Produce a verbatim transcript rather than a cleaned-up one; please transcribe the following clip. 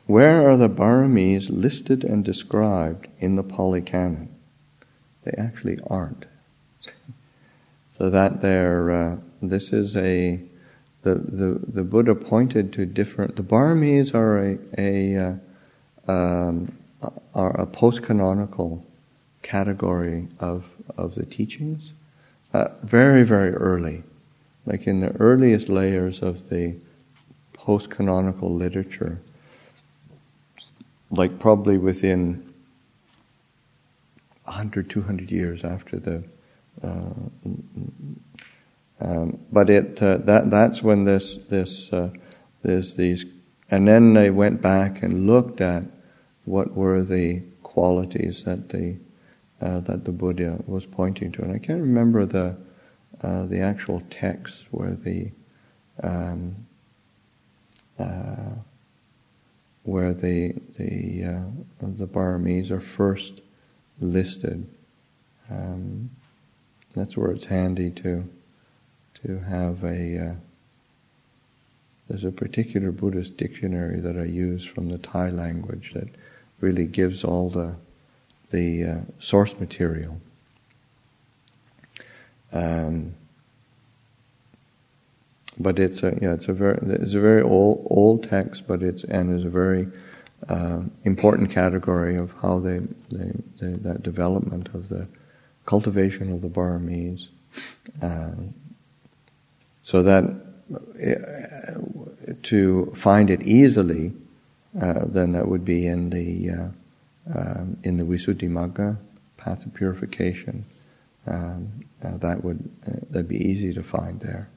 where are the Baramis listed and described in the Pali Canon? They actually aren't. So that they're, uh, this is a, the, the, the Buddha pointed to different, the Baramis are a, a, uh, um, are a post-canonical category of, of the teachings. Uh, very, very early, like in the earliest layers of the post-canonical literature, like probably within one hundred, two hundred years after the Uh, um, but it uh, that that's when this this uh, there's these, and then they went back and looked at what were the qualities that the uh, that the Buddha was pointing to, and I can't remember the uh, the actual text where the um, uh, where the the uh, the Baramis are first listed. Um, That's where it's handy to to have a. Uh, there's a particular Buddhist dictionary that I use from the Thai language that really gives all the the uh, source material. Um, but it's a yeah it's a very it's a very old old text, but it's and is a very uh, important category of how they, they, they that development of the cultivation of the Baramis, uh, so that uh, to find it easily, uh, then that would be in the uh, um, in the Visuddhimagga, path of purification. Um, uh, that would uh, that'd be easy to find there.